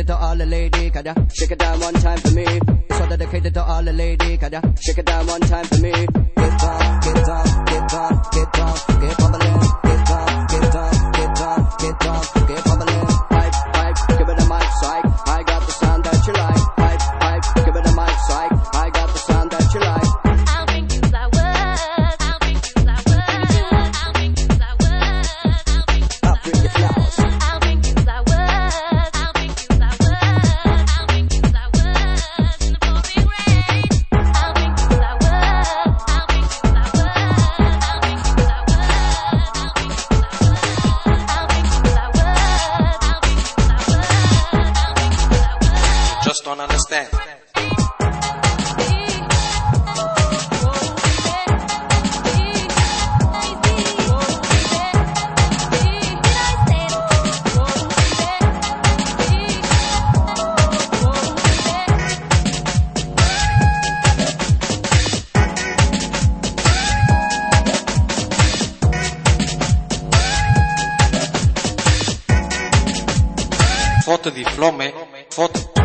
to all the ladies, can ya shake it down one time for me? It's all dedicated to all the ladies, can ya shake it down one time for me? Get down, get down, get down, get down, get bubbling. Get down, get down, get down, get down, get bubbling. Pipe, pipe, give it a mic, psych. I got the sound that you like. Pipe, pipe, give it a mic, psych. I got the sound that you like. I'll bring you flowers. I'll bring you flowers. I'll bring you flowers. I'll bring you flowers. I'll bring you flowers. I'll bring you flowers. I'll bring you flowers in the pouring rain. I'll bring you flowers. I'll bring you flowers. I'll bring you flowers. I'll bring you flowers. I'll bring you flowers. I'll bring you flowers. You just don't understand. Foto di Flome, foto.